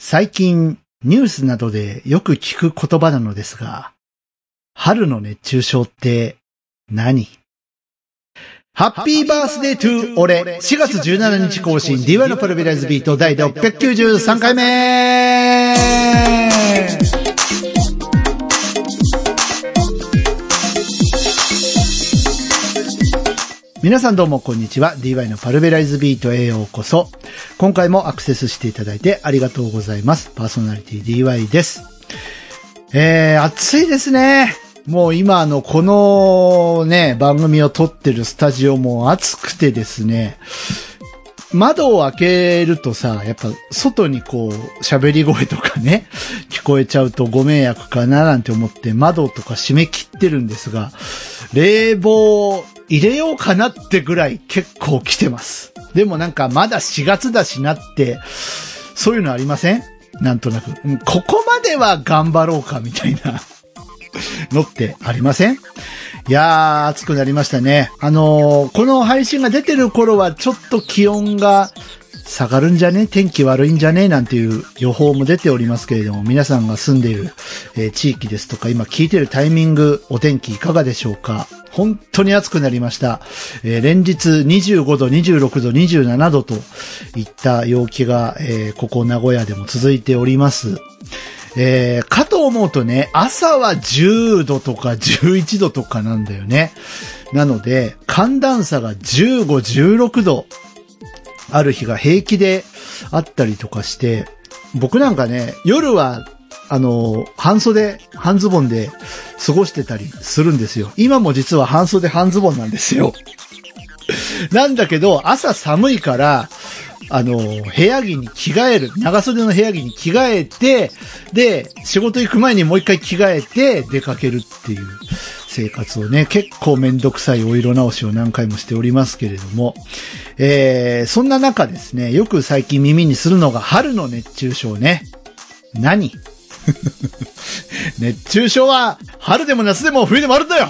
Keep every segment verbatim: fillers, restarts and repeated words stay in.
最近ニュースなどでよく聞く言葉なのですが、春の熱中症って何？ハッピーバースデートゥー俺しがつじゅうしちにち更新 ディーワイ のパルベライズビート第ろっぴゃくきゅうじゅうさんかいめ。皆さんどうもこんにちは。 ディーワイ のパルベライズビートへようこそ。今回もアクセスしていただいてありがとうございます。パーソナリティ ディーワイ です。えー、暑いですね。もう今あのこのね番組を撮ってるスタジオも暑くてですね、窓を開けるとさ、やっぱ外にこう喋り声とかね聞こえちゃうとご迷惑かななんて思って窓とか閉め切ってるんですが、冷房入れようかなってぐらい結構来てます。でもなんかまだしがつだしなって、そういうのありません？なんとなく。ここまでは頑張ろうかみたいなのってありません？いやー、暑くなりましたね。あのー、この配信が出てる頃はちょっと気温が下がるんじゃね？天気悪いんじゃね？なんていう予報も出ておりますけれども、皆さんが住んでいる、えー、地域ですとか、今聞いているタイミング、お天気いかがでしょうか？本当に暑くなりました。えー、連日にじゅうごど、にじゅうろくど、にじゅうななどといった陽気が、えー、ここ名古屋でも続いております。えー、かと思うとね、朝はじゅうどとかじゅういちどとかなんだよね。なので、寒暖差がじゅうご、じゅうろくどある日が平気であったりとかして、僕なんかね、夜はあの、半袖、半ズボンで過ごしてたりするんですよ。今も実は半袖半ズボンなんですよ。なんだけど、朝寒いから、あの、部屋着に着替える。長袖の部屋着に着替えて、で、仕事行く前にもう一回着替えて出かけるっていう生活をね、結構めんどくさいお色直しを何回もしておりますけれども、えー、そんな中ですね、よく最近耳にするのが春の熱中症ね。何？熱中症は春でも夏でも冬でもあるんだよ。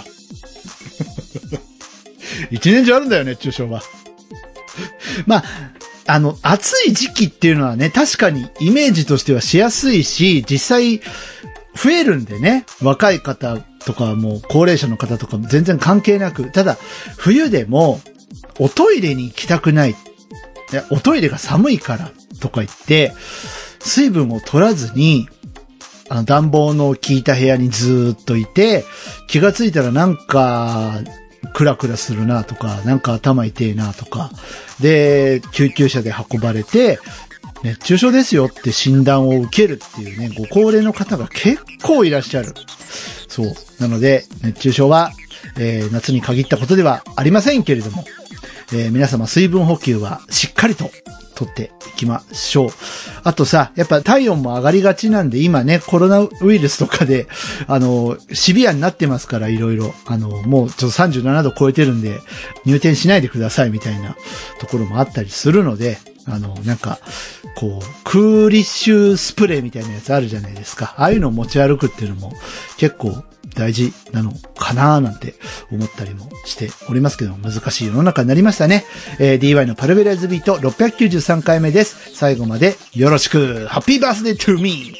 一年中あるんだよ、熱中症は。まあ、あの、暑い時期っていうのはね、確かにイメージとしてはしやすいし、実際増えるんでね、若い方とかも高齢者の方とかも全然関係なく、ただ冬でもおトイレに行きたくない、おトイレが寒いからとか言って水分を取らずにあの暖房の効いた部屋にずーっといて、気がついたらなんかクラクラするなとか、なんか頭痛いなとかで救急車で運ばれて熱中症ですよって診断を受けるっていうね、ご高齢の方が結構いらっしゃる。そう。なので熱中症は、えー、夏に限ったことではありませんけれども、えー、皆様水分補給はしっかりと取っていきましょう。あとさ、やっぱ体温も上がりがちなんで、今ね、コロナウイルスとかで、あの、シビアになってますから、いろいろ。あの、もうちょっとさんじゅうななど超えてるんで、入店しないでくださいみたいなところもあったりするので、あの、なんか、こう、クーリッシュスプレーみたいなやつあるじゃないですか。ああいうのを持ち歩くっていうのも結構大事なのかなーなんて思ったりもしておりますけども、難しい世の中になりましたね。えー、ディーワイ のパルベライズビートろっぴゃくきゅうじゅうさんかいめです。最後までよろしく。ハッピーバースデートゥーミ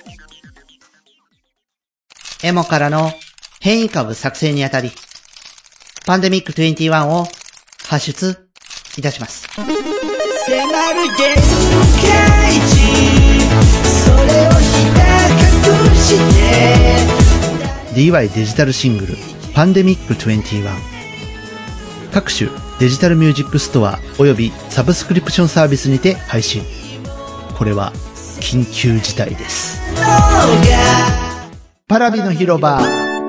ー。 エモからの変異株作成にあたり、パンデミックにじゅういちを発出いたします。迫る限界値、それをひた隠して。 ディーワイ デジタルシングルパンデミックにじゅういち。各種デジタルミュージックストアおよびサブスクリプションサービスにて配信。これは緊急事態です。パラビの広場。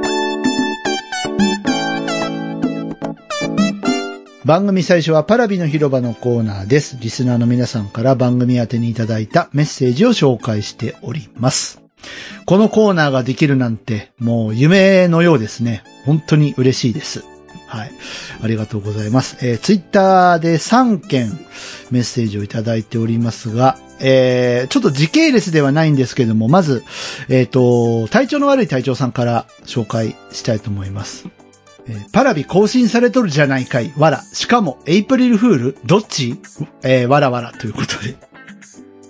番組最初はパラビの広場のコーナーです。リスナーの皆さんから番組宛てにいただいたメッセージを紹介しております。このコーナーができるなんてもう夢のようですね。本当に嬉しいです。はい。ありがとうございます。えー、ツイッターでさんけんメッセージをいただいておりますが、えー、ちょっと時系列ではないんですけども、まず、えっと、体調の悪い隊長さんから紹介したいと思います。えー、パラビ更新されとるじゃないかい、わら。しかも、エイプリルフールどっち？えー、わらわらということで。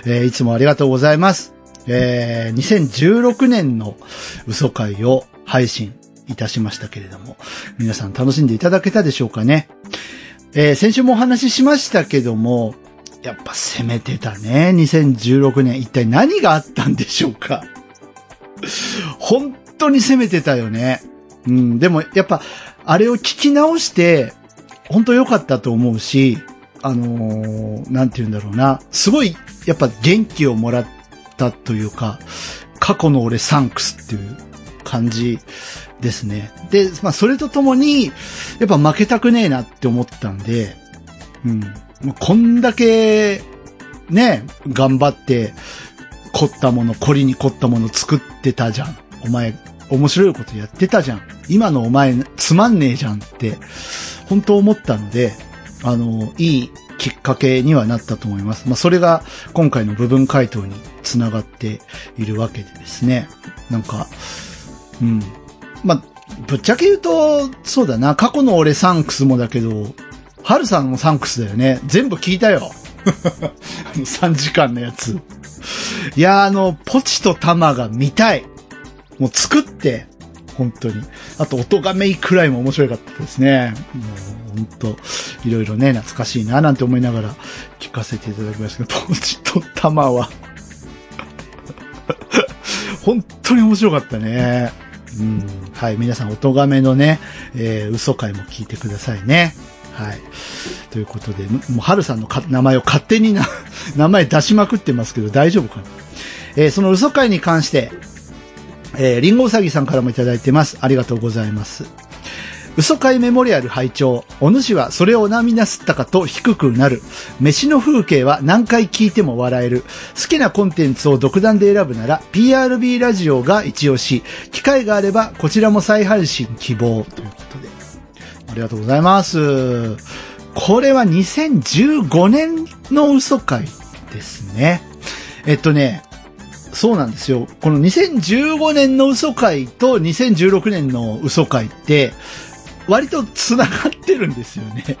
えー、いつもありがとうございます。えー、にせんじゅうろくねんの嘘会を配信いたしましたけれども、皆さん楽しんでいただけたでしょうかね。えー、先週もお話ししましたけども、やっぱ攻めてたね。にせんじゅうろくねん一体何があったんでしょうか。本当に攻めてたよね。うん、でもやっぱあれを聞き直して本当良かったと思うし、あのー、なんて言うんだろうな、すごいやっぱ元気をもらったというか、過去の俺サンクスっていう感じですね。で、まあそれとともにやっぱ負けたくねえなって思ったんで、うん、こんだけね頑張って凝ったもの、凝りに凝ったもの作ってたじゃん。お前面白いことやってたじゃん。今のお前つまんねえじゃんって本当思ったので、あのいいきっかけにはなったと思います。まあそれが今回の部分回答につながっているわけでですね。なんか、うん、まあぶっちゃけ言うとそうだな。過去の俺サンクスもだけど、ハルさんもサンクスだよね。全部聞いたよ。さんじかんのやつ。いや、あのポチとタマが見たい。もう作って、本当に。あと、音がめいくらいも面白かったですね。もう、本当いろいろね、懐かしいな、なんて思いながら聞かせていただきましたけど、ポチとタマは、本当に面白かったね。うん。はい、皆さん、音がめのね、えー、嘘回も聞いてくださいね。はい。ということで、もう、はるさんのか名前を勝手にな、名前出しまくってますけど、大丈夫かな。えー、その嘘回に関して、えー、リンゴウサギさんからもいただいてます。ありがとうございます。嘘会メモリアル拝聴。お主はそれをなみなすったかと低くなる。飯の風景は何回聞いても笑える。好きなコンテンツを独断で選ぶなら ピーアールビー ラジオが一押し。機会があればこちらも再配信希望。ということで。ありがとうございます。これはにせんじゅうごねんの嘘会ですね。えっとね、そうなんですよ。このにせんじゅうごねんの嘘会とにせんじゅうろくねんの嘘会って割と繋がってるんですよね。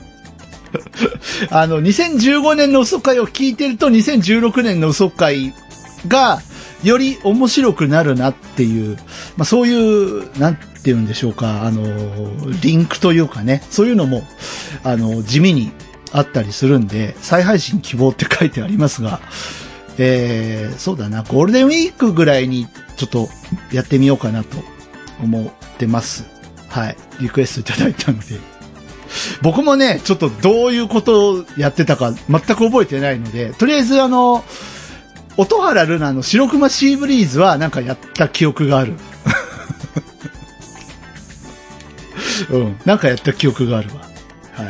あの、にせんじゅうごねんの嘘会を聞いてるとにせんじゅうろくねんの嘘会がより面白くなるなっていう、まあそういう、なんて言うんでしょうか、あの、リンクというかね、そういうのも、あの、地味にあったりするんで、再配信希望って書いてありますが、えー、そうだな、ゴールデンウィークぐらいにちょっとやってみようかなと思ってます。はい。リクエストいただいたので。僕もね、ちょっとどういうことをやってたか全く覚えてないので、とりあえずあの、音原ルナの白熊シーブリーズはなんかやった記憶がある。うん。なんかやった記憶があるわ。はい。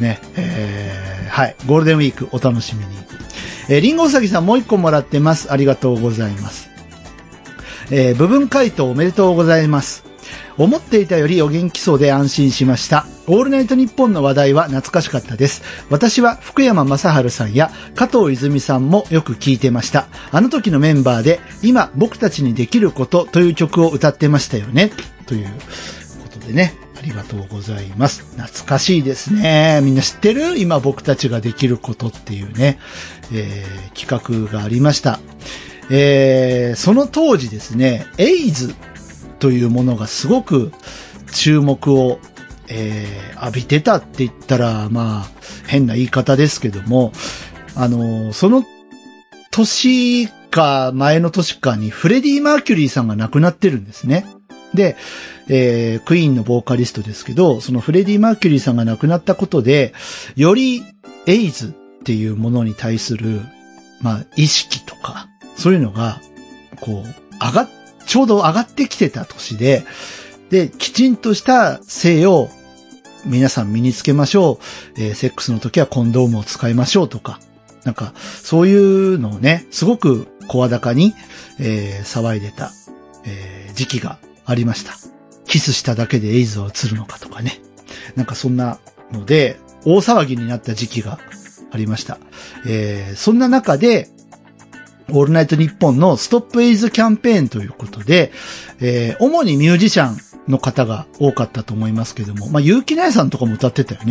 ね、えー、はい。ゴールデンウィークお楽しみに。えー、リンゴウサギさんもう一個もらってます。ありがとうございます。えー、部分回答おめでとうございます。思っていたよりお元気そうで安心しました。オールナイトニッポンの話題は懐かしかったです。私は福山雅治さんや加藤泉さんもよく聞いてました。あの時のメンバーで今僕たちにできることという曲を歌ってましたよね。ということでね。ありがとうございます。懐かしいですね。みんな知ってる？今僕たちができることっていうね、えー、企画がありました。えー、その当時ですね、エイズというものがすごく注目を、えー、浴びてたって言ったら、まあ、変な言い方ですけども、あの、その年か前の年かにフレディ・マーキュリーさんが亡くなってるんですね。で、えー、クイーンのボーカリストですけど、そのフレディ・マーキュリーさんが亡くなったことで、よりエイズっていうものに対する、まあ、意識とか、そういうのが、こう、上がっ、ちょうど上がってきてた年で、で、きちんとした性を皆さん身につけましょう。えー、セックスの時はコンドームを使いましょうとか、なんか、そういうのをね、すごく声高に、えー、騒いでた、えー、時期がありました。キスしただけでエイズは移るのかとかね。なんかそんなので、大騒ぎになった時期がありました。えー、そんな中で、オールナイトニッポンのストップエイズキャンペーンということで、えー、主にミュージシャンの方が多かったと思いますけども、まあ、結城奈也さんとかも歌ってたよね。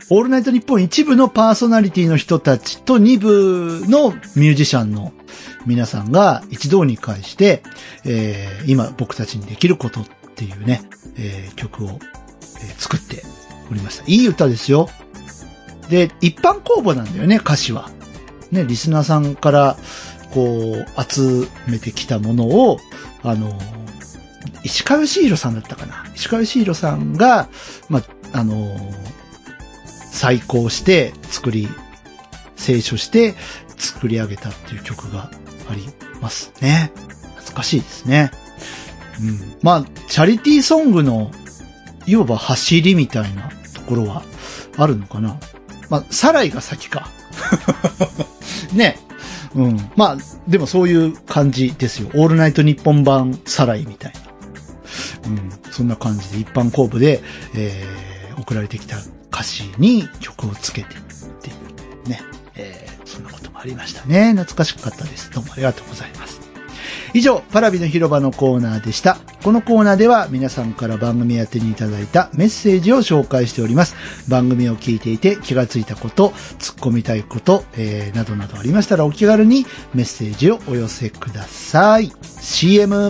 オールナイトニッポン一部のパーソナリティの人たちと二部のミュージシャンの皆さんが一堂に会して、えー、今僕たちにできることっていうね、えー、曲を、えー、作っておりました。いい歌ですよ。で、一般公募なんだよね、歌詞は。ね、リスナーさんからこう集めてきたものを、あの、石川義弘さんだったかな。石川義弘さんが、まあ、あの、再考して作り、清書して作り上げたっていう曲がありますね。懐かしいですね。うん。まあ、チャリティーソングの、いわば走りみたいなところはあるのかな。まあ、サライが先か。ね。うん。まあ、でもそういう感じですよ。オールナイトニッポン版サライみたいな。うん。そんな感じで一般公募で、えー、送られてきた歌詞に曲をつけてっていうね。えー、そんなこともありましたね。懐かしかったです。どうもありがとうございます。以上、パラビの広場のコーナーでした。このコーナーでは皆さんから番組宛てにいただいたメッセージを紹介しております。番組を聞いていて気がついたこと、突っ込みたいこと、えー、などなどありましたらお気軽にメッセージをお寄せください。シーエム。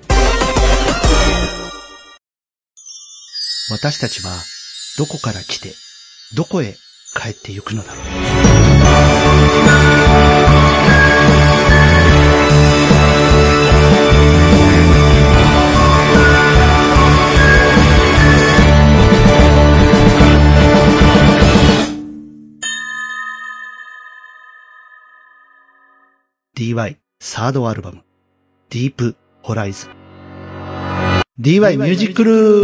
私たちはどこから来て、どこへ帰ってゆくのだろう。ディーワイ サードアルバムディープホライズン ディーワイ ミュージックルー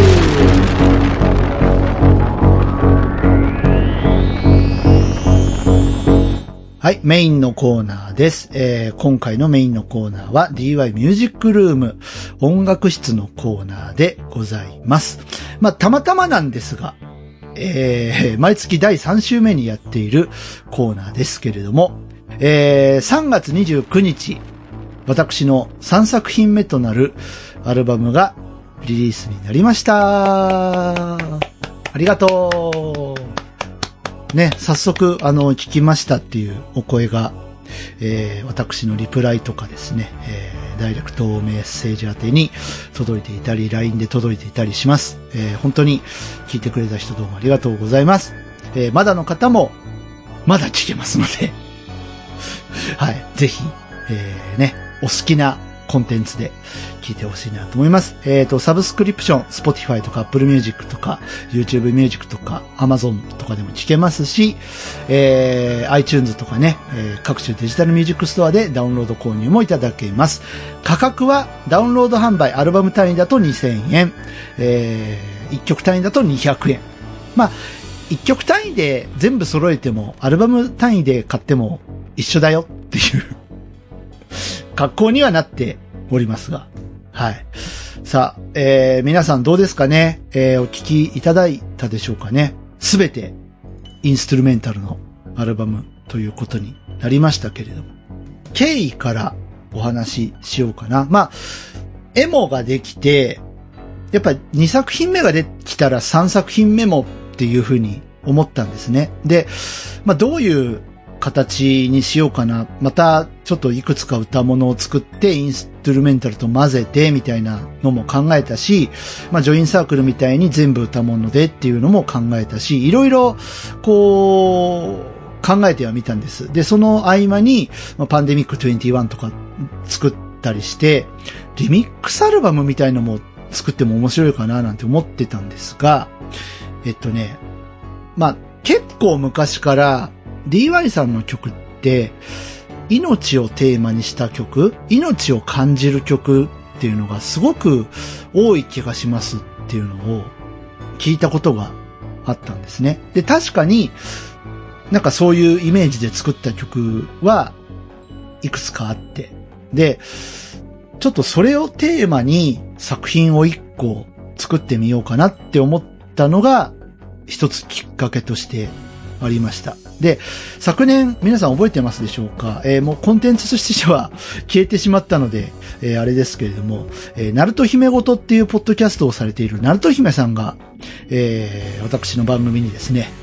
はい、メインのコーナーです、えー、今回のメインのコーナーは ディーワイ ミュージックルーム音楽室のコーナーでございます。まあ、たまたまなんですが、えー、毎月だいさん週目にやっているコーナーですけれども、えー、さんがつにじゅうくにち、私のさんさく品目となるアルバムがリリースになりました。ありがとう。ね、早速、あの、聞きましたっていうお声が、えー、私のリプライとかですね、えー、ダイレクトメッセージ宛てに届いていたり、ライン で届いていたりします。えー、本当に聞いてくれた人どうもありがとうございます。えー、まだの方も、まだ聞けますので、はい。ぜひ、えー、ね、お好きなコンテンツで聞いてほしいなと思います。えっと、サブスクリプション、Spotify とか Apple Music とか YouTube Music とか Amazon とかでも聞けますし、えー、iTunes とかね、えー、各種デジタルミュージックストアでダウンロード購入もいただけます。価格はダウンロード販売、アルバム単位だとにせんえん、えー、いっきょく単位だとにひゃくえん。まあ、いっきょく単位で全部揃えても、アルバム単位で買っても一緒だよっていう格好にはなっておりますが。はい。さあ、えー、皆さんどうですかね、えー、お聞きいただいたでしょうかね。すべてインストゥルメンタルのアルバムということになりましたけれども。経緯からお話ししようかな。まあ、エモができて、やっぱにさく品目ができたらさんさく品目もっていうふうに思ったんですね。で、まあどういう形にしようかな。またちょっといくつか歌物を作ってインストゥルメンタルと混ぜてみたいなのも考えたし、まあジョインサークルみたいに全部歌物でっていうのも考えたし、いろいろこう考えてはみたんです。で、その合間に、まあ、パンデミックにじゅういちとか作ったりして、リミックスアルバムみたいのも作っても面白いかななんて思ってたんですが、えっとね、まあ結構昔から ディーワイ さんの曲って命をテーマにした曲、命を感じる曲っていうのがすごく多い気がしますっていうのを聞いたことがあったんですね。で、確かになんかそういうイメージで作った曲はいくつかあって、で、ちょっとそれをテーマに作品を一個作ってみようかなって思ったのが一つきっかけとしてありました。で、昨年皆さん覚えてますでしょうか、えー、もうコンテンツとしては消えてしまったので、えー、あれですけれども、えー、ナルト姫ごとっていうポッドキャストをされているナルト姫さんが、えー、私の番組にですね、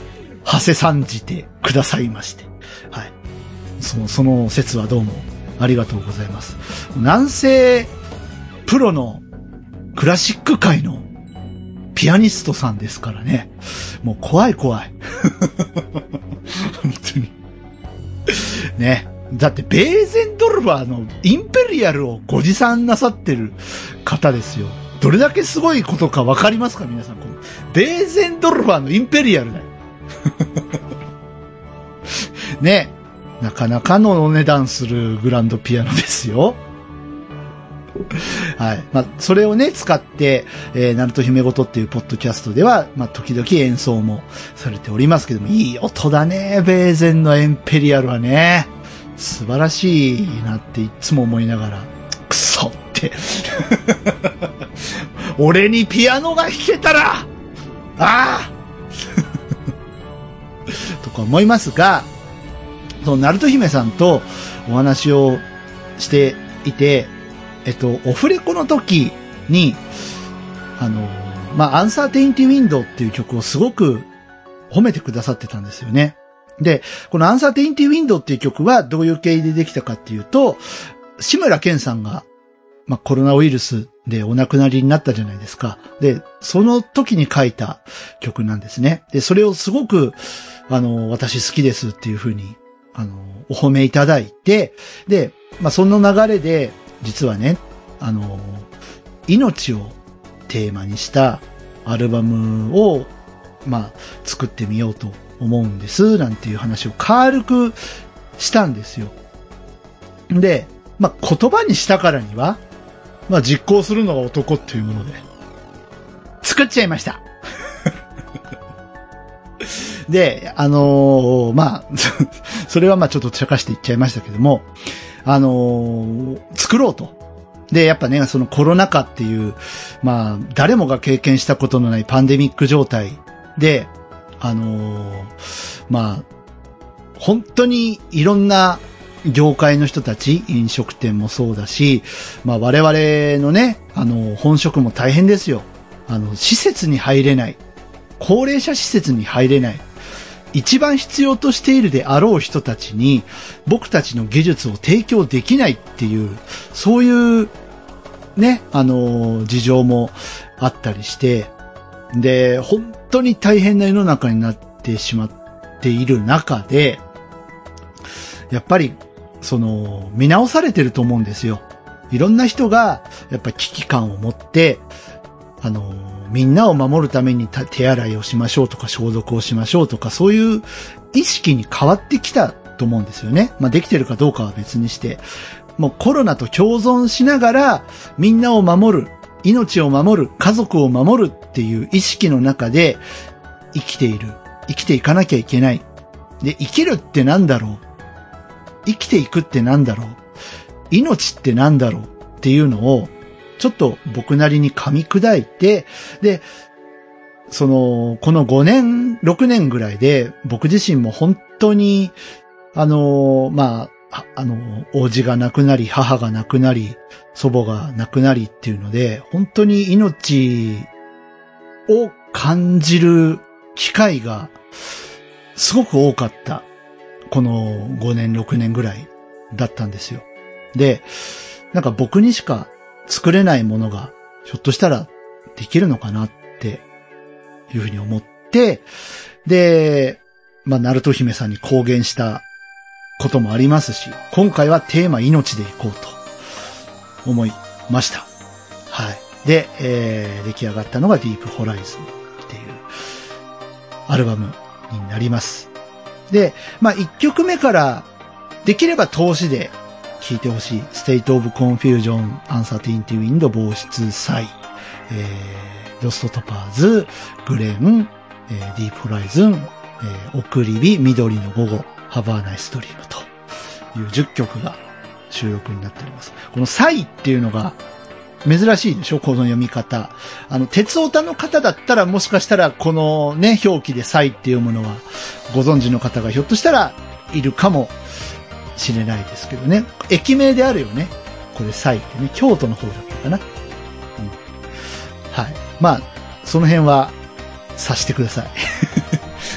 馳せ参じてくださいまして。はい。その、その説はどうもありがとうございます。南西プロのクラシック界のピアニストさんですからね。もう怖い怖い。本当に。ね。だってベーゼンドルファーのインペリアルをご持参なさってる方ですよ。どれだけすごいことかわかりますか皆さん。このベーゼンドルファーのインペリアルだよ。ね。なかなかのお値段するグランドピアノですよ。はい。まあ、それをね、使って、えー、ナルト姫ごとっていうポッドキャストでは、まあ、時々演奏もされておりますけども、いい音だね、ベーゼンのエンペリアルはね。素晴らしいなっていつも思いながら、クソって。俺にピアノが弾けたら、ああとか思いますが、そのナルト姫さんとお話をしていて、えっと、オフレコの時に、あの、まあ、アンサーテインティウィンドっていう曲をすごく褒めてくださってたんですよね。で、このアンサーテインティウィンドっていう曲はどういう経緯でできたかっていうと、志村けんさんが、まあ、コロナウイルスでお亡くなりになったじゃないですか。で、その時に書いた曲なんですね。で、それをすごく、あの、私好きですっていう風に、あの、お褒めいただいて、で、まあ、その流れで、実はね、あの、命をテーマにしたアルバムを、まあ、作ってみようと思うんです、なんていう話を軽くしたんですよ。で、まあ、言葉にしたからには、まあ、実行するのが男っていうもので、作っちゃいました。で、あのー、まあ、それはまあちょっと茶化して言っちゃいましたけども、あのー、作ろうと。で、やっぱね、そのコロナ禍っていう、まあ、誰もが経験したことのないパンデミック状態で、あのー、まあ、本当にいろんな業界の人たち、飲食店もそうだし、まあ我々のね、あの、本職も大変ですよ。あの、施設に入れない。高齢者施設に入れない。一番必要としているであろう人たちに僕たちの技術を提供できないっていう、そういうね、あの、事情もあったりして、で、本当に大変な世の中になってしまっている中で、やっぱり、その、見直されてると思うんですよ。いろんな人が、やっぱり危機感を持って、あの、みんなを守るために手洗いをしましょうとか消毒をしましょうとかそういう意識に変わってきたと思うんですよね。まあできてるかどうかは別にして、もうコロナと共存しながらみんなを守る、命を守る、家族を守るっていう意識の中で生きている。生きていかなきゃいけない。で、生きるってなんだろう。生きていくってなんだろう。命ってなんだろうっていうのをちょっと僕なりに噛み砕いて、で、その、このごねん、ろくねんぐらいで、僕自身も本当に、あの、まあ、あの、王子が亡くなり、母が亡くなり、祖母が亡くなりっていうので、本当に命を感じる機会がすごく多かった。このごねん、ろくねんぐらいだったんですよ。で、なんか僕にしか作れないものがひょっとしたらできるのかなっていうふうに思って、で、まあ、ナルト姫さんに公言したこともありますし、今回はテーマ命でいこうと思いました。はい。で、えー、出来上がったのがディープホライズンっていうアルバムになります。で、まあ、いっきょくめからできれば通しで聴いてほしい。State of Confusion, Uncertainty Wind, 防湿祭、えー、ロストトパーズ、グレン、えー、ディープホライズン、えー、送り火、緑の午後、ハバーナイストリームというじゅっきょくが収録になっております。この祭っていうのが珍しいでしょ、この読み方。あの、鉄オタの方だったらもしかしたらこのね、表記で祭っていうものはご存知の方がひょっとしたらいるかも知れないですけどね。駅名であるよね。これ、祭ってね、京都の方だったかな。うん。はい。まあ、その辺は察してください。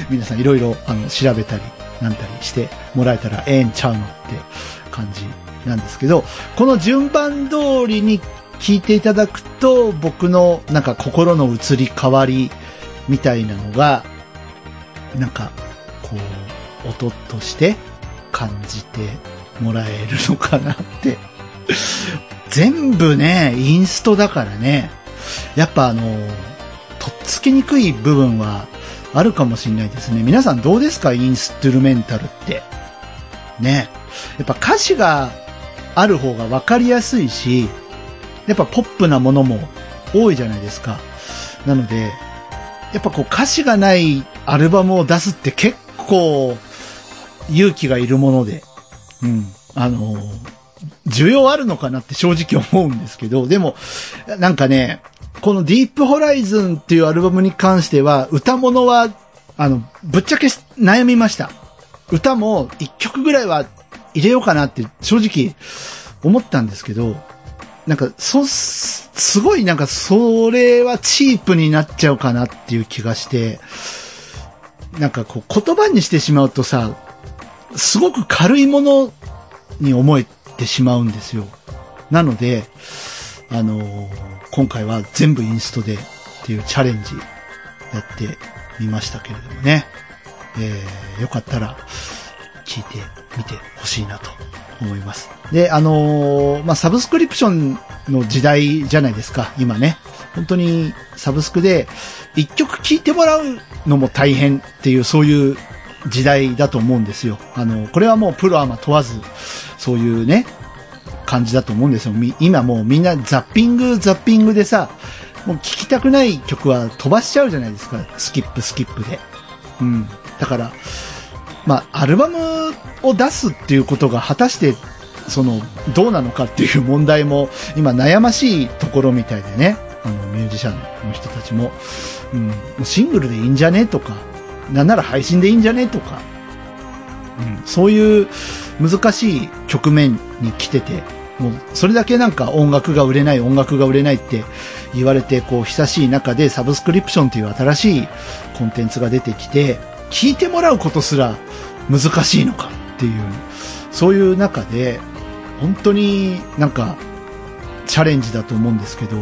皆さんいろいろ、あの、調べたり、なんたりしてもらえたらええんちゃうのって感じなんですけど、この順番通りに聞いていただくと、僕のなんか心の移り変わりみたいなのが、なんか、こう、音として感じてもらえるのかなって。全部ね、インストだからね、やっぱあの、とっつきにくい部分はあるかもしれないですね。皆さんどうですか？インストゥルメンタルって。ね。やっぱ歌詞がある方がわかりやすいし、やっぱポップなものも多いじゃないですか。なので、やっぱこう歌詞がないアルバムを出すって結構勇気がいるもので、うん。あの、需要あるのかなって正直思うんですけど、でも、なんかね、このディープホライズンっていうアルバムに関しては、歌物は、あの、ぶっちゃけ悩みました。歌も一曲ぐらいは入れようかなって正直思ったんですけど、なんか、そ、すごいなんかそれはチープになっちゃうかなっていう気がして、なんかこう言葉にしてしまうとさ、すごく軽いものに思えてしまうんですよ。なので、あのー、今回は全部インストでっていうチャレンジやってみましたけれどもね。えー、よかったら聞いてみてほしいなと思います。で、あのー、まあ、サブスクリプションの時代じゃないですか、今ね。本当にサブスクで一曲聴いてもらうのも大変っていう、そういう時代だと思うんですよ。あの、これはもうプロアマ問わず、そういうね、感じだと思うんですよ。今もうみんなザッピング、ザッピングでさ、もう聴きたくない曲は飛ばしちゃうじゃないですか。スキップ、スキップで。うん。だから、まあ、アルバムを出すっていうことが果たして、その、どうなのかっていう問題も、今悩ましいところみたいでね。あの、ミュージシャンの人たちも、うん、もうシングルでいいんじゃねとか、なんなら配信でいいんじゃねとか、うん、そういう難しい局面に来てて、もうそれだけなんか音楽が売れない音楽が売れないって言われてこう久しい中でサブスクリプションという新しいコンテンツが出てきて聞いてもらうことすら難しいのかっていうそういう中で本当になんかチャレンジだと思うんですけど、うん、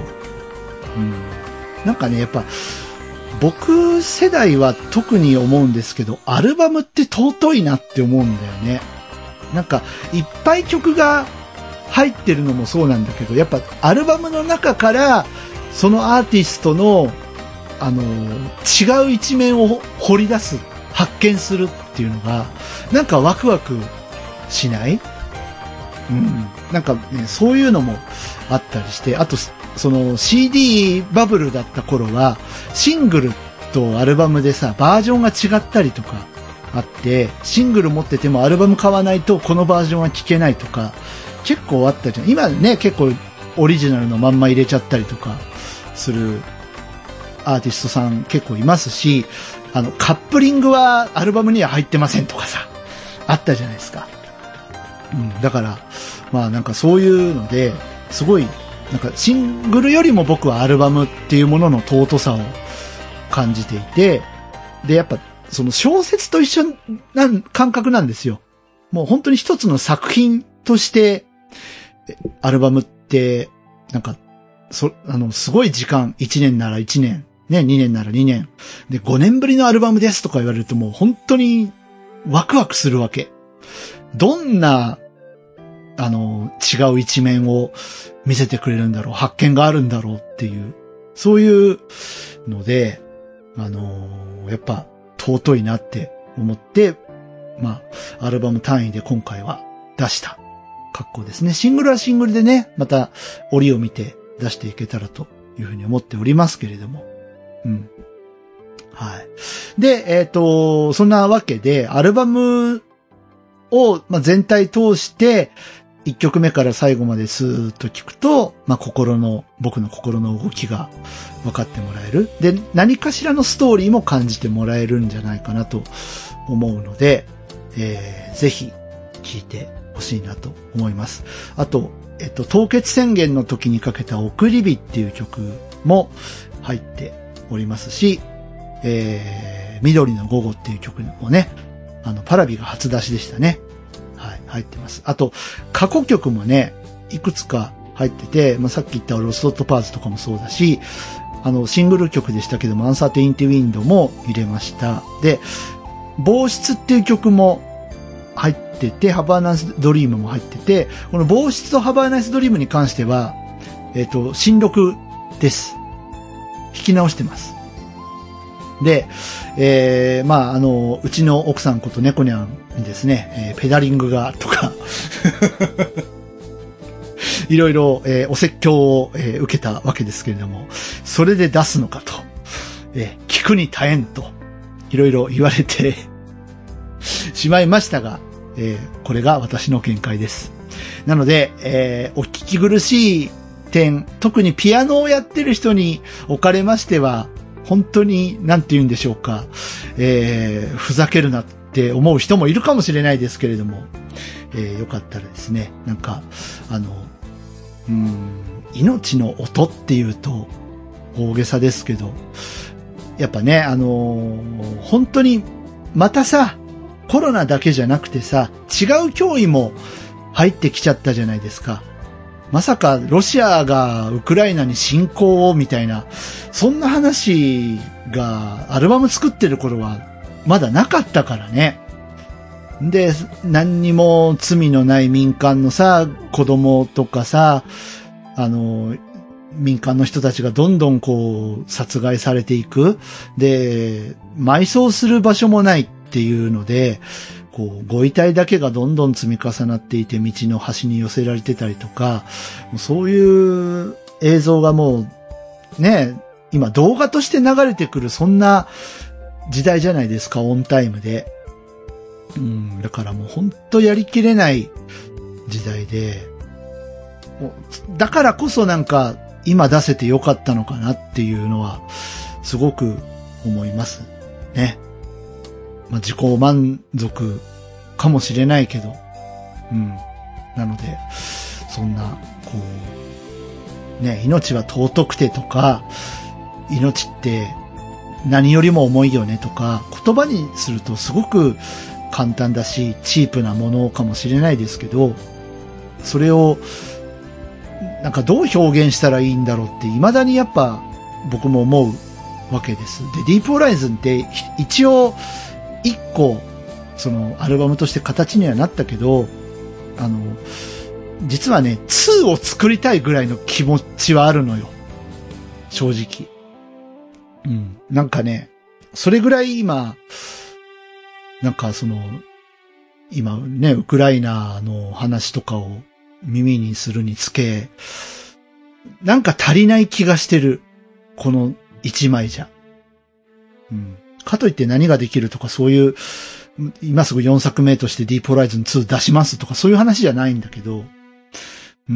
なんかねやっぱ僕世代は特に思うんですけどアルバムって尊いなって思うんだよね。なんかいっぱい曲が入ってるのもそうなんだけど、やっぱアルバムの中からそのアーティストのあの違う一面を掘り出す、発見するっていうのがなんかワクワクしない？うん、なんか、ね、そういうのもあったりして、あとその シーディー バブルだった頃はシングルとアルバムでさバージョンが違ったりとかあって、シングル持っててもアルバム買わないとこのバージョンは聴けないとか結構あったじゃん。今ね、結構オリジナルのまんま入れちゃったりとかするアーティストさん結構いますし、あの、カップリングはアルバムには入ってませんとかさ、あったじゃないですか。うん、だから、まあなんかそういうので、すごい、なんかシングルよりも僕はアルバムっていうものの尊さを感じていて、で、やっぱその小説と一緒な感覚なんですよ。もう本当に一つの作品として、アルバムって、なんか、そ、あの、すごい時間、いちねんならいちねん、ね、にねんならにねん。で、ごねんぶりのアルバムですとか言われるともう本当にワクワクするわけ。どんな、あの、違う一面を見せてくれるんだろう、発見があるんだろうっていう、そういうので、あの、やっぱ尊いなって思って、まあ、アルバム単位で今回は出した格好ですね。シングルはシングルでね、また折を見て出していけたらというふうに思っておりますけれども。うん。はい。で、えっと、そんなわけで、アルバムを、まあ、全体通して、いっきょくめから最後までスーッと聞くと、まあ、心の、僕の心の動きが分かってもらえる。で、何かしらのストーリーも感じてもらえるんじゃないかなと思うので、えー、ぜひ聞いてほしいなと思います。あと、えっと、凍結宣言の時にかけた送り火っていう曲も入っておりますし、ええー、緑の午後っていう曲もね、あの、パラビが初出しでしたね。はい、入ってます。あと、過去曲もね、いくつか入ってて、まあ、さっき言ったロストトパーズとかもそうだし、あの、シングル曲でしたけども、アンサーテインティウィンドも入れました。で、防湿っていう曲も入ってて、ハバーナイスドリームも入ってて、この防湿とハバーナイスドリームに関しては、えっと、新録です。弾き直してます。で、えー、まあ、あの、うちの奥さんこと猫ニャンにですね、えー、ペダリングがとか、いろいろ、えー、お説教を、えー、受けたわけですけれども、それで出すのかと、えー、聞くに耐えんと、いろいろ言われてしまいましたが、えー、これが私の見解です。なので、えー、お聞き苦しい点、特にピアノをやってる人におかれましては、本当に、なんて言うんでしょうか、えー、ふざけるなって思う人もいるかもしれないですけれども、えー、よかったらですね、なんか、あの、うーん、命の音っていうと大げさですけど、やっぱね、あのー、本当に、またさ、コロナだけじゃなくてさ、違う脅威も入ってきちゃったじゃないですか。まさかロシアがウクライナに侵攻をみたいな、そんな話がアルバム作ってる頃はまだなかったからね。で、何にも罪のない民間のさ、子供とかさ、あの、民間の人たちがどんどんこう殺害されていく。で、埋葬する場所もないっていうので、こう、ご遺体だけがどんどん積み重なっていて道の端に寄せられてたりとか、そういう映像がもう、ね、今動画として流れてくるそんな時代じゃないですか、オンタイムで。うん、だからもう本当やりきれない時代で、だからこそなんか今出せてよかったのかなっていうのはすごく思いますね。まあ、自己満足かもしれないけど、うん。なので、そんな、こう、ね、命は尊くてとか、命って何よりも重いよねとか、言葉にするとすごく簡単だし、チープなものかもしれないですけど、それを、なんかどう表現したらいいんだろうって未だにやっぱ僕も思うわけです。で、ディープホライズンって一応一個そのアルバムとして形にはなったけど、あの、実はね、ツーを作りたいぐらいの気持ちはあるのよ。正直。うん。なんかね、それぐらい今、なんかその、今ね、ウクライナの話とかを耳にするにつけ、なんか足りない気がしてる。この一枚じゃ。うん。かといって何ができるとかそういう、今すぐよんさくめとしてディープホライズンツー出しますとかそういう話じゃないんだけど、うん。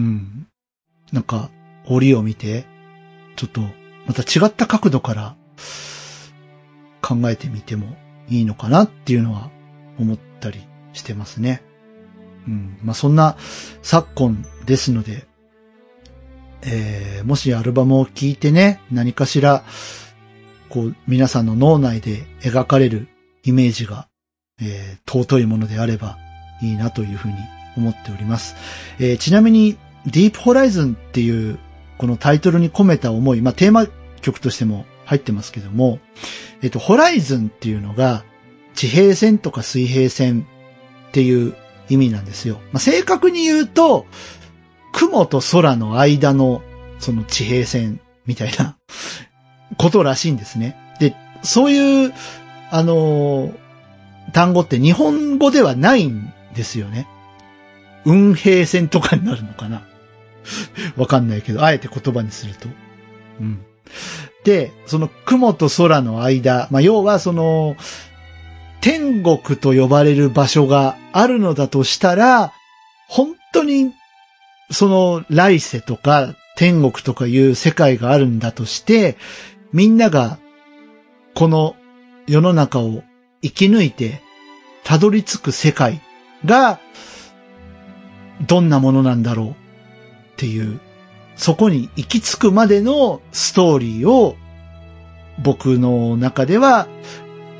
なんか、折を見て、ちょっと、また違った角度から考えてみてもいいのかなっていうのは思ったりしてますね。うん。まあ、そんな昨今ですので、えー、もしアルバムを聴いてね、何かしら、こう、皆さんの脳内で描かれるイメージが、えー、尊いものであればいいなというふうに思っております。えー、ちなみに、ディープホライズンっていうこのタイトルに込めた思い、まあ、テーマ曲としても入ってますけども、えっと、ホライズンっていうのが地平線とか水平線っていう意味なんですよ。まあ、正確に言うと、雲と空の間のその地平線みたいなことらしいんですね。で、そういう、あのー、単語って日本語ではないんですよね。運平線とかになるのかなわかんないけど、あえて言葉にすると。うん。で、その雲と空の間、まあ、要はその、天国と呼ばれる場所があるのだとしたら、本当に、その来世とか天国とかいう世界があるんだとして、みんなが、この世の中を生き抜いて、たどり着く世界が、どんなものなんだろうっていう、そこに行き着くまでのストーリーを僕の中では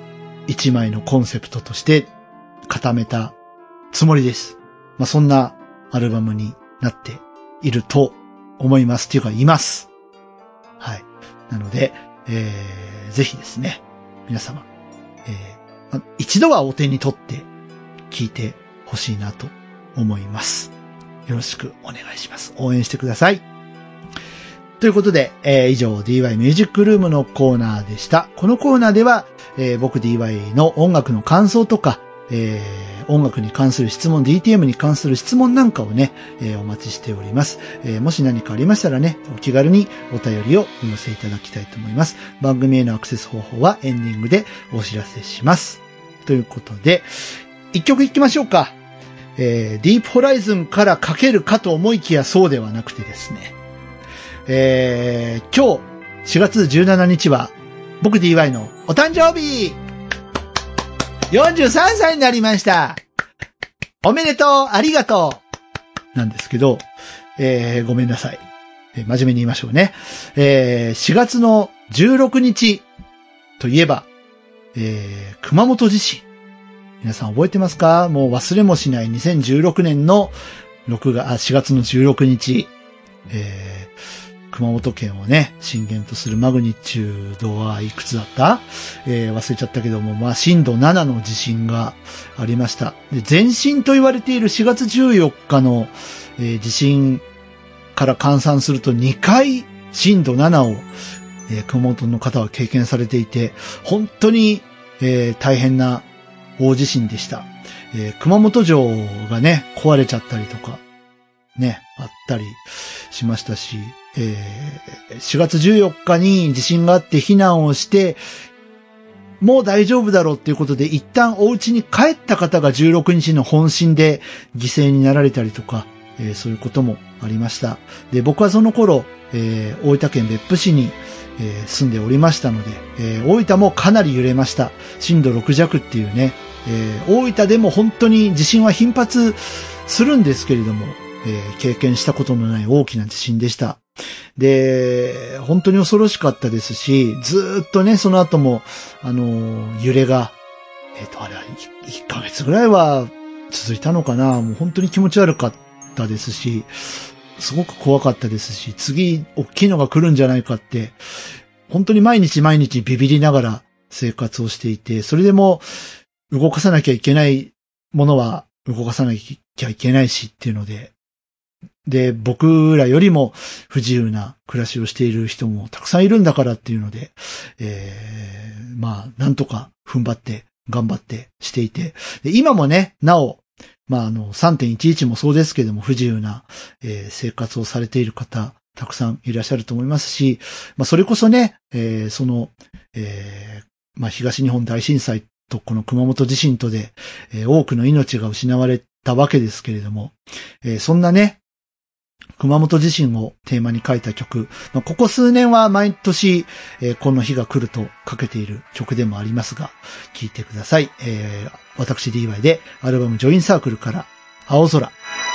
一枚のコンセプトとして固めたつもりです。まあ、そんなアルバムになっていると思います。っていうか、います。はい。なので、えー、ぜひですね、皆様、えー、一度はお手に取って聴いてほしいなと思います。よろしくお願いします。応援してください。ということで、えー、以上 ディーワイ ミュージックルームのコーナーでした。このコーナーでは、えー、僕 ディーワイ の音楽の感想とか、えー、音楽に関する質問、ディーティーエム に関する質問なんかをね、えー、お待ちしております、えー。もし何かありましたらね、お気軽にお便りをお寄せいただきたいと思います。番組へのアクセス方法はエンディングでお知らせします。ということで、一曲いきましょうか。えー、ディープホライズンからかけるかと思いきやそうではなくてですね、えー、今日しがつじゅうしちにちは僕 ディーワイ のお誕生日よんじゅうさんさいになりました。おめでとうありがとうなんですけど、えー、ごめんなさい。えー、真面目に言いましょうね。えー、しがつのじゅうろくにちといえば、えー、熊本地震。皆さん覚えてますか？もう忘れもしないにせんじゅうろくねんのろくがつ、あ、しがつのじゅうろくにち、えー、熊本県をね、震源とするマグニチュードはいくつだった？えー、忘れちゃったけども、まあ、震度ななの地震がありました。で、前震と言われているしがつじゅうよっかの、えー、地震から換算するとにかい震度ななを、えー、熊本の方は経験されていて、本当に、えー、大変な大地震でした。えー、熊本城がね、壊れちゃったりとか、ね、あったりしましたし、えー、しがつじゅうよっかに地震があって避難をして、もう大丈夫だろうっていうことで一旦お家に帰った方がじゅうろくにちの本震で犠牲になられたりとか、えー、そういうこともありました。で、僕はその頃、えー、大分県別府市に、えー、住んでおりましたので、えー、大分もかなり揺れました。震度ろくじゃくっていうね、えー、大分でも本当に地震は頻発するんですけれども、えー、経験したことのない大きな地震でした。で、本当に恐ろしかったですし、ずーっとね、その後も、あのー、揺れが、えっと、あれはいっかげつぐらいは続いたのかな。もう本当に気持ち悪かったですし、すごく怖かったですし、次、大きいのが来るんじゃないかって、本当に毎日毎日ビビりながら生活をしていて、それでも動かさなきゃいけないものは動かさなきゃいけないしっていうので、で、僕らよりも不自由な暮らしをしている人もたくさんいるんだからっていうので、えー、まあ、なんとか踏ん張って頑張ってしていて、で今もね、なお、まあ、あの、さんてんいちいち もそうですけども、不自由な、えー、生活をされている方、たくさんいらっしゃると思いますし、まあ、それこそね、えー、その、えー、まあ、東日本大震災とこの熊本地震とで、えー、多くの命が失われたわけですけれども、えー、そんなね、熊本地震をテーマに書いた曲、まあ、ここ数年は毎年、えー、この日が来るとかけている曲でもありますが、聴いてください。えー、私 ディーワイ でアルバムジョインサークルから青空。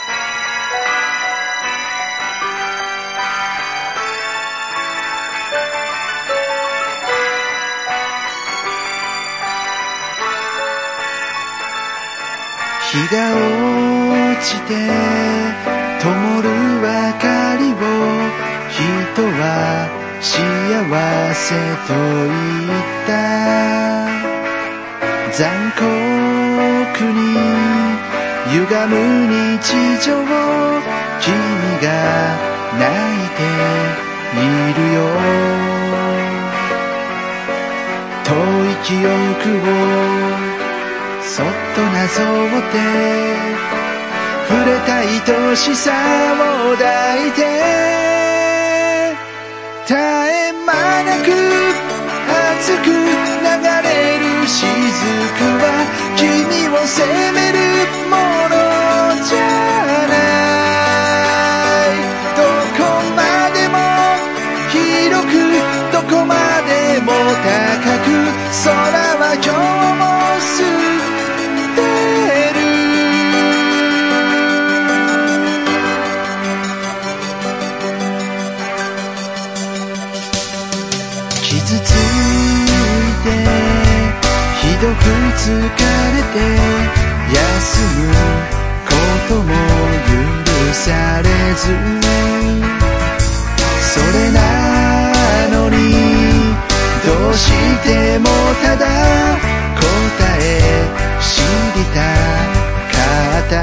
日が落ちて灯る明かりを人は幸せと言った残酷に歪む日常君が泣いているよ遠い記憶をそっとなぞって触れた愛しさを抱いて絶え間なく熱く流れる雫は君を責めるものじゃないどこまでも広くどこまでも高く空は今日も傷ついてひどく休むことも許されず、それなのにどうしてもただ答え知りたかった。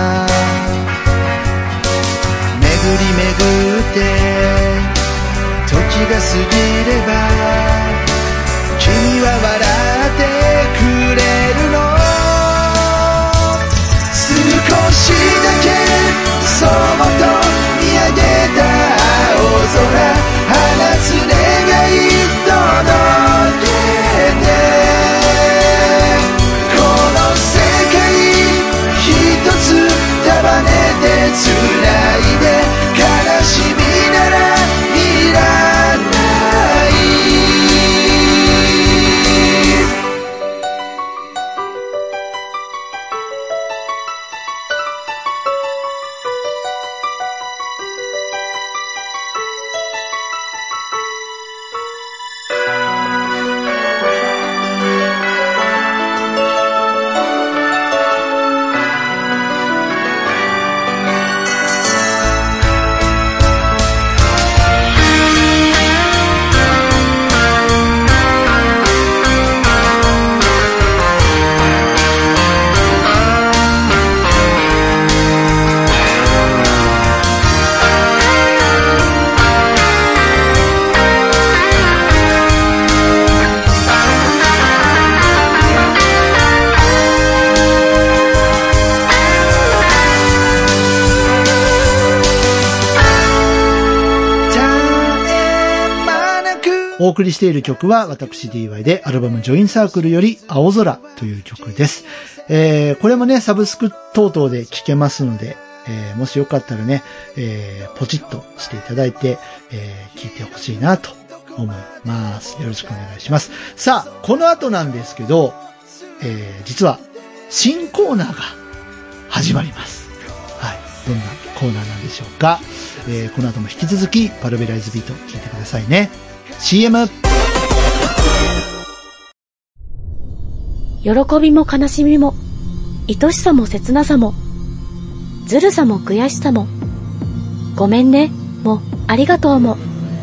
巡り巡って時が過ぎれば君は笑ってくれるの。少しだけそっと見上げた青空、放つ願い届けて、この世界一つ束ねてつないで、悲しみならいらない。 お送りしている曲は私 ディーワイ でアルバムジョインサークルより青空という曲です。えー、これもね、サブスク等々で聴けますので、えー、もしよかったらね、えー、ポチッとしていただいて、えー、聴いてほしいなと思います。よろしくお願いします。さあ、この後なんですけど、えー、実は新コーナーが始まります。はい。どんなコーナーなんでしょうか。えー、この後も引き続きパルベライズビート聴いてくださいね。シーエム。 喜びも悲しみも愛しさも切なさもずるさも悔しさもごめんねもありがとうも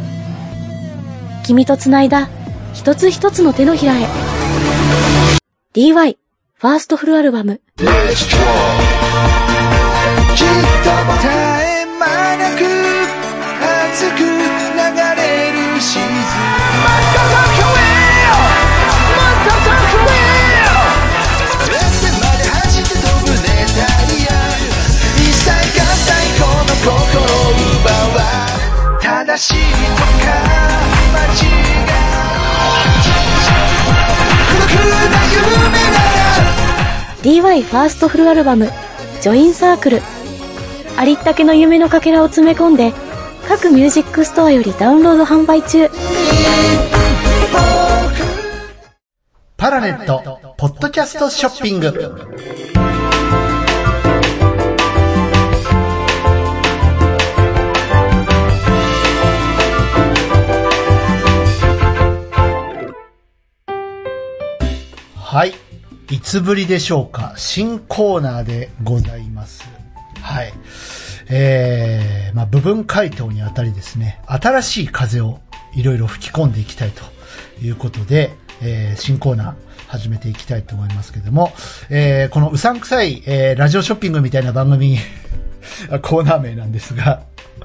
君とつないだ一つ一つの手のひらへ ディーワイ ファーストフルアルバムきっと絶え間なく熱く流れる静心を奪わ正しいとか間違い孤独な夢ならディーワイ ファーストフルアルバムジョインサークル、ありったけの夢のかけらを詰め込んで各ミュージックストアよりダウンロード販売中。 パラネットポッドキャストショッピング。はい。いつぶりでしょうか。新コーナーでございます。はい。えー、まあ、部分回答にあたりですね、新しい風をいろいろ吹き込んでいきたいということで、えー、新コーナー始めていきたいと思いますけども、えー、このうさんくさい、えー、ラジオショッピングみたいな番組、コーナー名なんですが、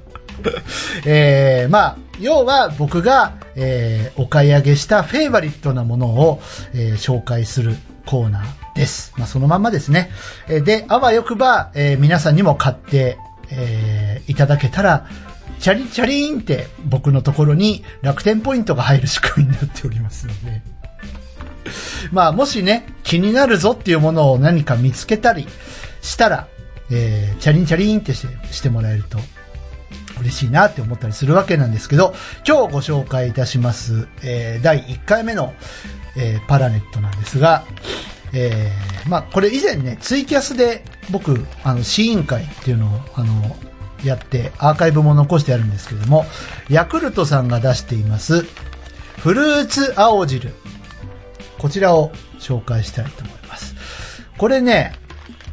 えー、まあ、要は僕が、えー、お買い上げしたフェイバリットなものを、えー、紹介するコーナーです。まあ、そのまんまですね。えー、で、あわよくば、えー、皆さんにも買って、えー、いただけたら、チャリンチャリンって僕のところに楽天ポイントが入る仕組みになっておりますので。まあ、もしね、気になるぞっていうものを何か見つけたりしたら、えー、チャリンチャリンってして、してもらえると嬉しいなって思ったりするわけなんですけど、今日ご紹介いたします、えー、だいいっかいめの、えー、パラネットなんですが、えー、まあこれ以前ね、ツイキャスで僕、あの、試飲会っていうのを、あの、やってアーカイブも残してあるんですけれども、ヤクルトさんが出していますフルーツ青汁、こちらを紹介したいと思います。これね、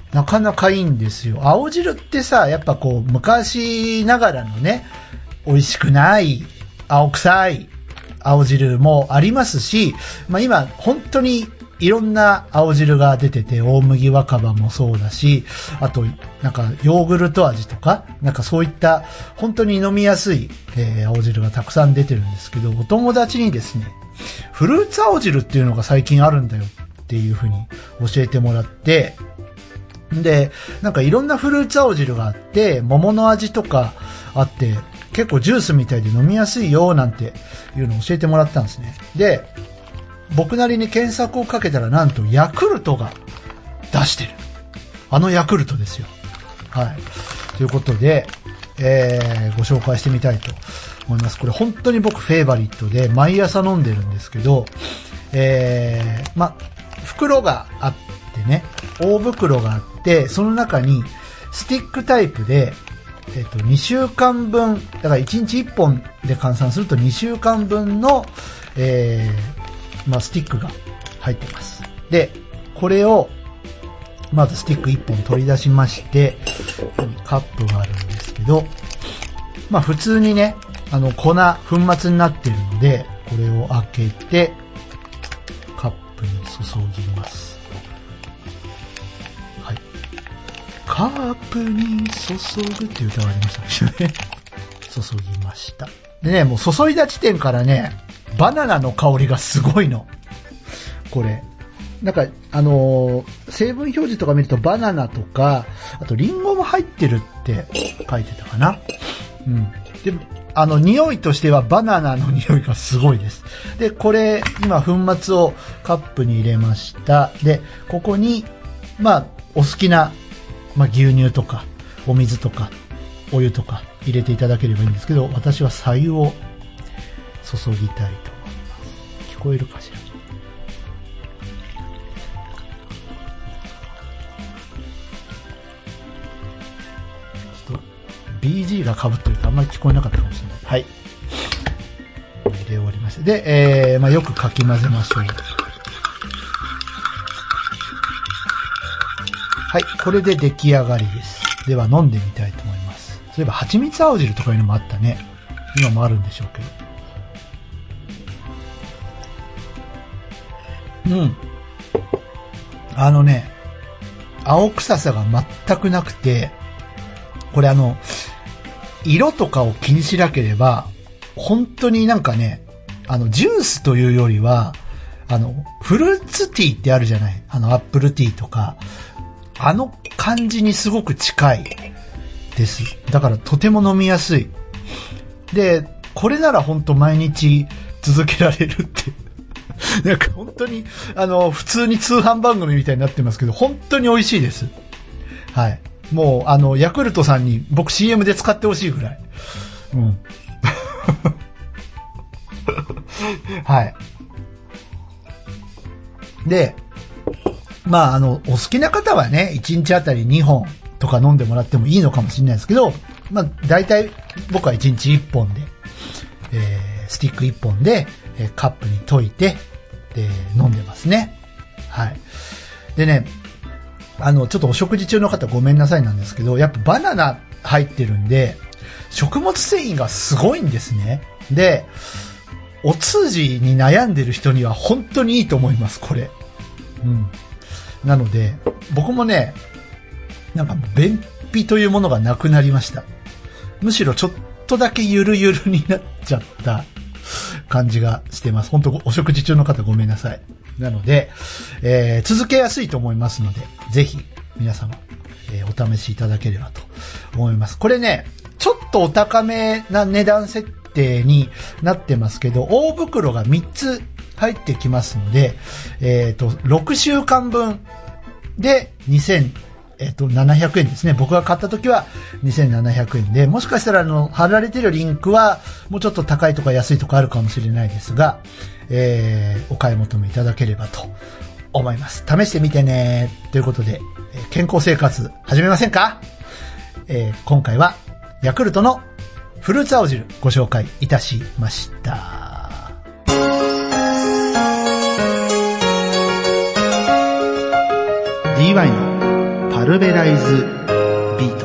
なかなかいいんですよ。青汁ってさ、やっぱこう、昔ながらのね、美味しくない、青臭い青汁もありますし、まあ今、本当にいろんな青汁が出てて、大麦若葉もそうだし、あと、なんか、ヨーグルト味とか、なんかそういった、本当に飲みやすい、えー、青汁がたくさん出てるんですけど、お友達にですね、フルーツ青汁っていうのが最近あるんだよっていうふうに教えてもらって、で、なんかいろんなフルーツ青汁があって、桃の味とかあって、結構ジュースみたいで飲みやすいよなんていうのを教えてもらったんですね。で、僕なりに検索をかけたらなんとヤクルトが出してる。あのヤクルトですよ。はい。ということで、えー、ご紹介してみたいと思います。これ本当に僕フェイバリットで毎朝飲んでるんですけど、えー、ま、袋があってね、大袋があって、その中にスティックタイプで、えっと、にしゅうかんぶん、だからいちにちいっぽんで換算するとにしゅうかんぶんの、えー、まあ、スティックが入っています。で、これを、まずスティックいっぽん取り出しまして、カップがあるんですけど、まあ、普通にね、あの、粉、粉末になってるので、これを開けて、カップに注ぎます。はい。カップに注ぐっていう歌がありましたね。注ぎました。でね、もう注いだ時点からね、バナナの香りがすごいの。これ。なんか、あのー、成分表示とか見るとバナナとか、あとリンゴも入ってるって書いてたかな。うん。で、あの、匂いとしてはバナナの匂いがすごいです。で、これ、今、粉末をカップに入れました。で、ここに、まあ、お好きな、まあ、牛乳とか、お水とか、お湯とか入れていただければいいんですけど、私は白湯を注ぎたいと思います。聞こえるかしら。ちょっと ビージー が被ってるとあんまり聞こえなかったかもしれない。はい。入れ終わりました。で、えー、まあ、よくかき混ぜましょう。はい、これで出来上がりです。では飲んでみたいと思います。そういえば蜂蜜青汁とかいうのもあったね。今もあるんでしょうけど。うん。あのね、青臭さが全くなくて、これあの、色とかを気にしなければ、本当になんかね、あの、ジュースというよりは、あの、フルーツティーってあるじゃない？あの、アップルティーとか、あの感じにすごく近いです。だからとても飲みやすい。で、これなら本当毎日続けられるって。なんか本当に、あの、普通に通販番組みたいになってますけど、本当に美味しいです。はい。もう、あの、ヤクルトさんに僕 シーエム で使ってほしいぐらい。うん。はい。で、まあ、あの、お好きな方はね、いちにちあたりにほんとか飲んでもらってもいいのかもしれないですけど、まあ、大体僕はいちにちいっぽんで、えー、スティックいっぽんで、えー、カップに溶いて、で、飲んでますね。はい。でね、あの、ちょっとお食事中の方ごめんなさいなんですけど、やっぱバナナ入ってるんで、食物繊維がすごいんですね。で、お通じに悩んでる人には本当にいいと思います、これ。うん。なので、僕もね、なんか便秘というものがなくなりました。むしろちょっとだけゆるゆるになっちゃった感じがしてます。本当お食事中の方ごめんなさい。なので、えー、続けやすいと思いますので、ぜひ皆様、えー、お試しいただければと思います。これね、ちょっとお高めな値段設定になってますけど、大袋がみっつ入ってきますので、えっと、ろくしゅうかんぶんでにせんななひゃくえんですね。僕が買った時はにせんななひゃくえんで、もしかしたらあの、貼られてるリンクはもうちょっと高いとか安いとかあるかもしれないですが、えー、お買い求めいただければと思います。試してみてね。ということで、健康生活始めませんか？えー、今回はヤクルトのフルーツ青汁ご紹介いたしました。ディーワイ のパパルベライズビート。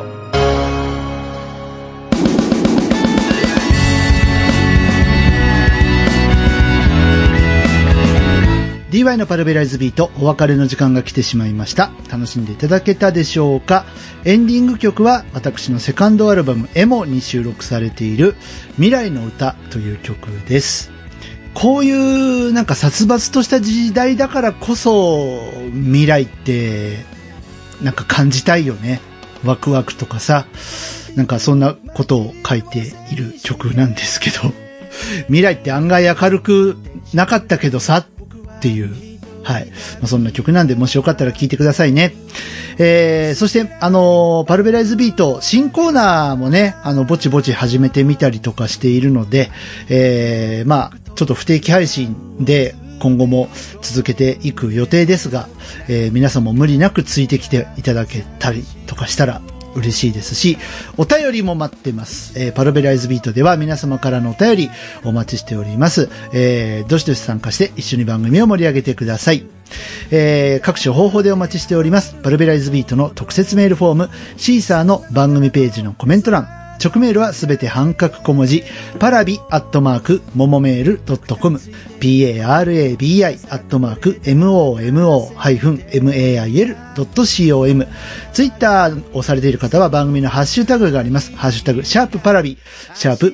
ディーワイ のパルベライズビート、お別れの時間が来てしまいました。楽しんでいただけたでしょうか。エンディング曲は私のセカンドアルバムエモに収録されている未来の歌という曲です。こういうなんか殺伐とした時代だからこそ未来ってなんか感じたいよね。ワクワクとかさ、なんかそんなことを書いている曲なんですけど、未来って案外明るくなかったけどさっていう、はい。まあ、そんな曲なんで、もしよかったら聴いてくださいね。えー、そして、あのー、パルベライズビート、新コーナーもね、あの、ぼちぼち始めてみたりとかしているので、えー、まあ、ちょっと不定期配信で、今後も続けていく予定ですが、えー、皆さんも無理なくついてきていただけたりとかしたら、嬉しいですし、お便りも待ってます。えー、パルベライズビートでは皆様からのお便りお待ちしております。えー、どしどし参加して一緒に番組を盛り上げてください。えー、各種方法でお待ちしております。パルベライズビートの特設メールフォーム、シーサーの番組ページのコメント欄、直メールはすべて半角小文字、パラビアットマーク、ももメールドットコム、parabi アットマーク、momo ハイフン mail ドットcom。ツイッターをされている方は番組のハッシュタグがあります。ハッシュタグ、シャープパラビ、シャープ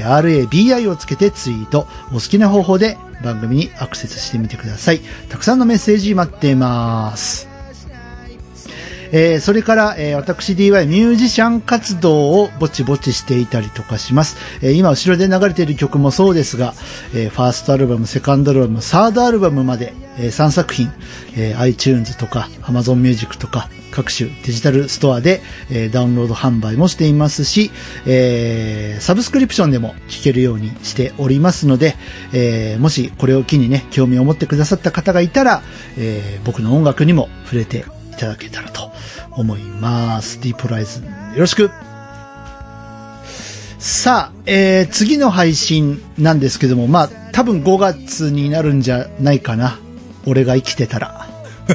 parabi をつけてツイート。お好きな方法で番組にアクセスしてみてください。たくさんのメッセージ待っています。えー、それから、えー、私 ディーワイ ミュージシャン活動をぼちぼちしていたりとかします。えー、今後ろで流れている曲もそうですが、えー、ファーストアルバム、セカンドアルバム、サードアルバムまで、えー、さんさく品、えー、iTunes とか Amazon Music とか各種デジタルストアで、えー、ダウンロード販売もしていますし、えー、サブスクリプションでも聴けるようにしておりますので、えー、もしこれを機にね、興味を持ってくださった方がいたら、えー、僕の音楽にも触れていただけたらと思います。ディープライズよろしく。さあ、えー、次の配信なんですけども、まあ多分ごがつになるんじゃないかな。俺が生きてたら。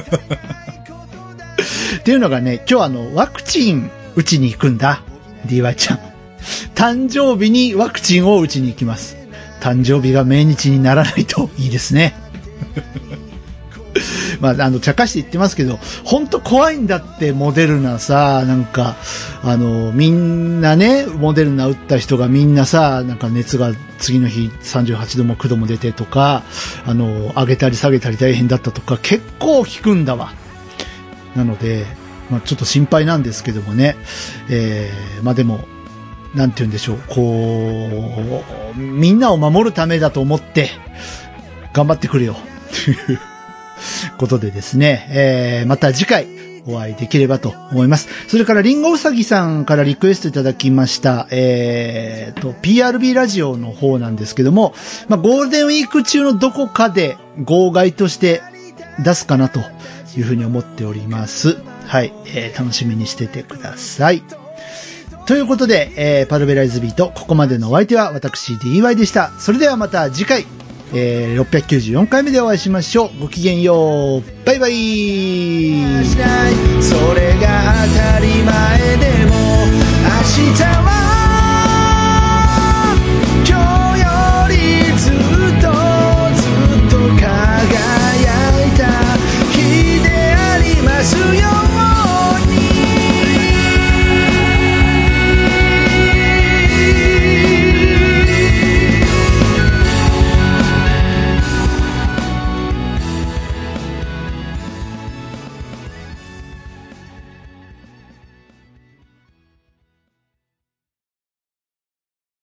っていうのがね、今日あのワクチン打ちに行くんだ。ディーワイ ちゃん。誕生日にワクチンを打ちに行きます。誕生日が命日にならないといいですね。まあ、あの、茶化して言ってますけど、ほんと怖いんだって、モデルナさ、なんか、あの、みんなね、モデルナ打った人がみんなさ、なんか熱が次の日さんじゅうはちどもきゅうども出てとか、あの、上げたり下げたり大変だったとか、結構効くんだわ。なので、まあ、ちょっと心配なんですけどもね、えー、まあでも、なんて言うんでしょう、こう、みんなを守るためだと思って、頑張ってくれよ。ことでですね、えー、また次回お会いできればと思います。それからリンゴウサギさんからリクエストいただきました、えーと、ピーアールビー ラジオの方なんですけども、まあ、ゴールデンウィーク中のどこかで号外として出すかなというふうに思っております。はい、えー、楽しみにしててください。ということで、えー、パルベライズビート、ここまでのお相手は私 ディーワイ でした。それではまた次回、えー、ろっぴゃくきゅうじゅうよんかいめでお会いしましょう。ごきげんよう。バイバイ。 それが